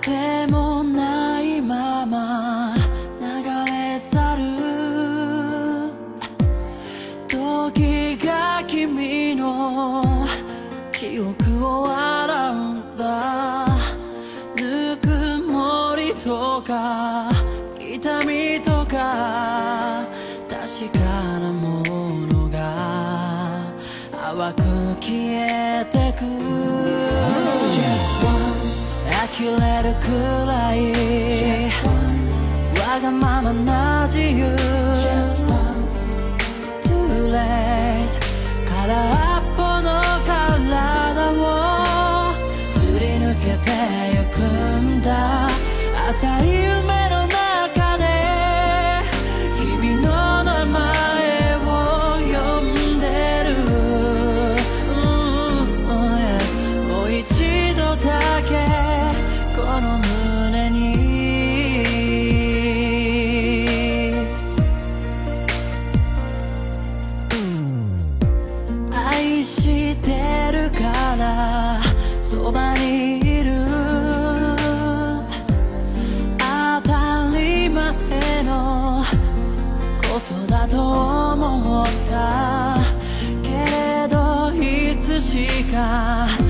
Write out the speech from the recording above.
でもないまま流れ去る時が君の記憶を洗うんだ。ぬくもりとか痛みとか確かなものが淡く消えてく。呆れるくらいわがままな自由 Too late 空っぽの体をすり抜けてゆくんだ。浅い夢の中で君の名前を呼んでる、もう一度だけこの胸に愛してるからそばにいる。当たり前のことだと思ったけれどいつしか